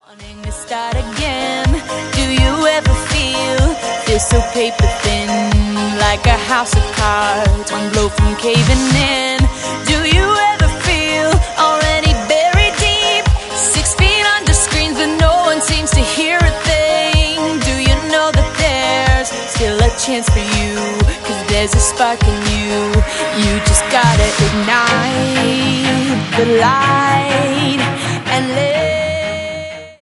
Wanting to start again. Do you ever feel so paper thin, like a house of cards, one blow from caving in? Do you ever feel already buried deep, 6 feet under screens, but no one seems to hear a thing? Do you know that there's still a chance for you, 'cause there's a spark in you? You just gotta ignite the light.